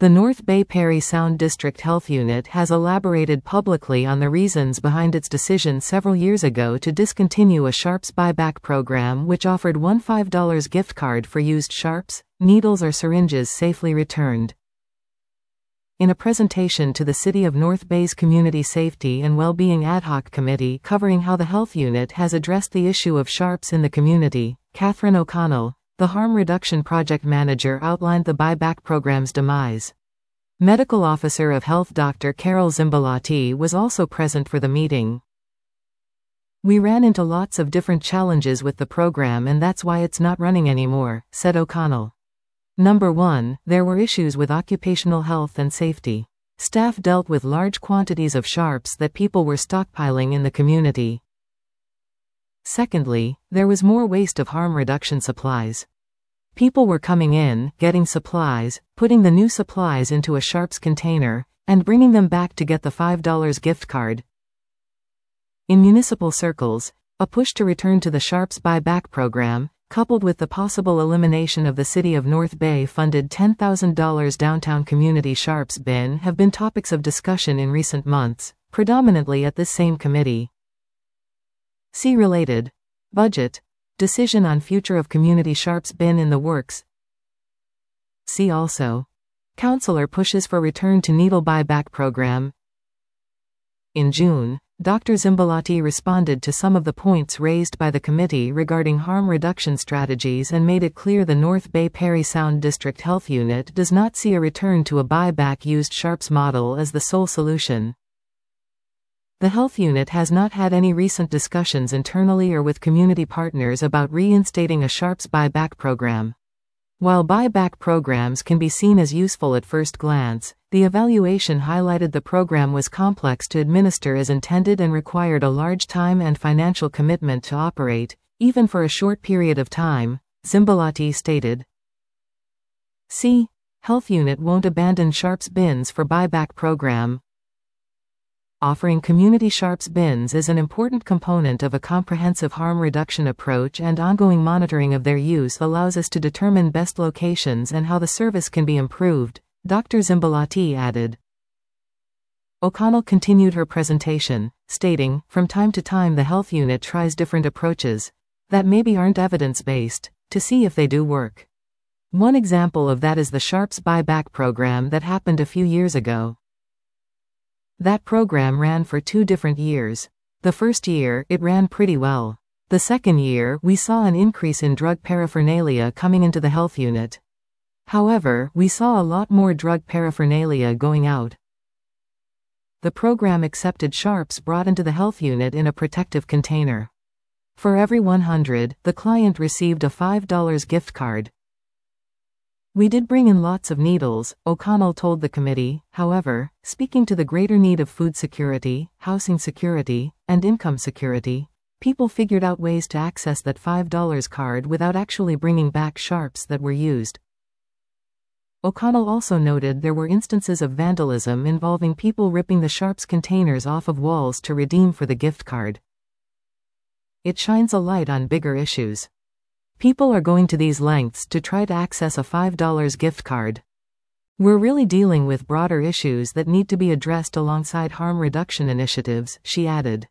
The North Bay Parry Sound District Health Unit has elaborated publicly on the reasons behind its decision several years ago to discontinue a Sharps buyback program which offered one $5 gift card for used Sharps, needles or syringes safely returned. In a presentation to the City of North Bay's Community Safety and Wellbeing Ad Hoc Committee covering how the health unit has addressed the issue of Sharps in the community, Catherine O'Connell, the Harm Reduction Project Manager, outlined the buyback program's demise. Medical Officer of Health Dr. Carol Zimbalati was also present for the meeting. "We ran into lots of different challenges with the program and that's why it's not running anymore," said O'Connell. Number 1, there were issues with occupational health and safety. Staff dealt with large quantities of Sharps that people were stockpiling in the community. Secondly, there was more waste of harm reduction supplies. People were coming in, getting supplies, putting the new supplies into a Sharps container, and bringing them back to get the $5 gift card. In municipal circles, a push to return to the Sharps buyback program, coupled with the possible elimination of the City of North Bay funded $10,000 downtown community Sharps bin, have been topics of discussion in recent months, predominantly at this same committee. See related. Budget. Decision on future of community Sharps bin in the works. See also. Councillor pushes for return to needle buyback program. In June, Dr. Zimbalati responded to some of the points raised by the committee regarding harm reduction strategies and made it clear the North Bay Parry Sound District Health Unit does not see a return to a buyback used Sharps model as the sole solution. The health unit has not had any recent discussions internally or with community partners about reinstating a Sharps buyback program. While buyback programs can be seen as useful at first glance, the evaluation highlighted the program was complex to administer as intended and required a large time and financial commitment to operate, even for a short period of time, Zimbalati stated. See, health unit won't abandon Sharps bins for buyback program. Offering community Sharps bins is an important component of a comprehensive harm reduction approach, and ongoing monitoring of their use allows us to determine best locations and how the service can be improved, Dr. Zimbalati added. O'Connell continued her presentation, stating, "From time to time the health unit tries different approaches, that maybe aren't evidence-based, to see if they do work. One example of that is the Sharps buyback program that happened a few years ago. That program ran for 2 different years. The first year, it ran pretty well. The second year, we saw an increase in drug paraphernalia coming into the health unit. However, we saw a lot more drug paraphernalia going out. The program accepted Sharps brought into the health unit in a protective container. For every 100, the client received a $5 gift card. We did bring in lots of needles," O'Connell told the committee. However, speaking to the greater need of food security, housing security, and income security, people figured out ways to access that $5 card without actually bringing back Sharps that were used. O'Connell also noted there were instances of vandalism involving people ripping the Sharps containers off of walls to redeem for the gift card. It shines a light on bigger issues. People are going to these lengths to try to access a $5 gift card. We're really dealing with broader issues that need to be addressed alongside harm reduction initiatives, she added.